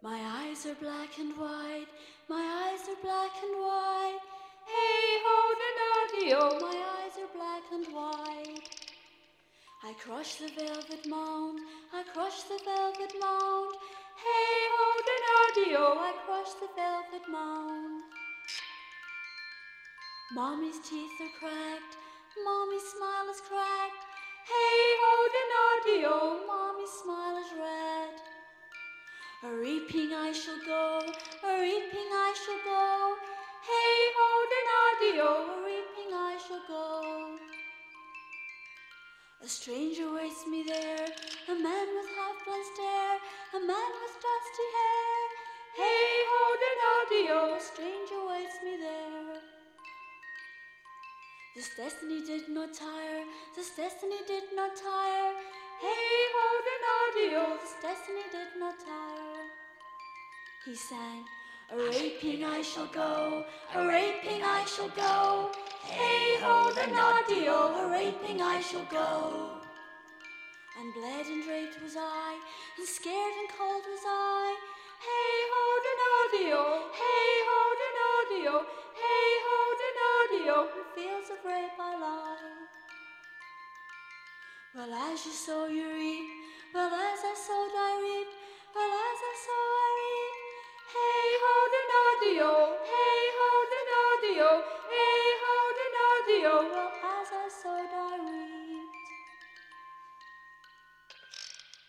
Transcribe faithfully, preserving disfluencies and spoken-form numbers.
My eyes are black and white, my eyes are black and white. Hey ho, Donadio, my eyes are black and white. I crush the velvet mound, I crush the velvet mound. Hey ho, Donadio, I crush the velvet mound. Mommy's teeth are cracked, Mommy's smile is cracked. Hey ho, Donadio, Mommy's smile is red. A-reaping I shall go, a-reaping I shall go. Hey ho, Donadio, a-reaping I shall go. A stranger waits me there, a man with half-blind stare, a man with dusty hair. Hey ho, Donadio, a stranger waits me there. This destiny did not tire, this destiny did not tire. Hey ho, Donadio, this destiny did not tire. He sang, a-raping I shall go, a-raping I shall go. Hey ho, Donadio, a-raping I shall go. And bled and draped was I, and scared and cold was I. Hey ho, Donadio, hey ho, Donadio, hey ho, Donadio, in fields of rape I lie. Well, as you sow you reap, well, as I sowed I reap, well, as I sow I reap. Hey ho, Donadio, hey ho, Donadio, hey ho, Donadio.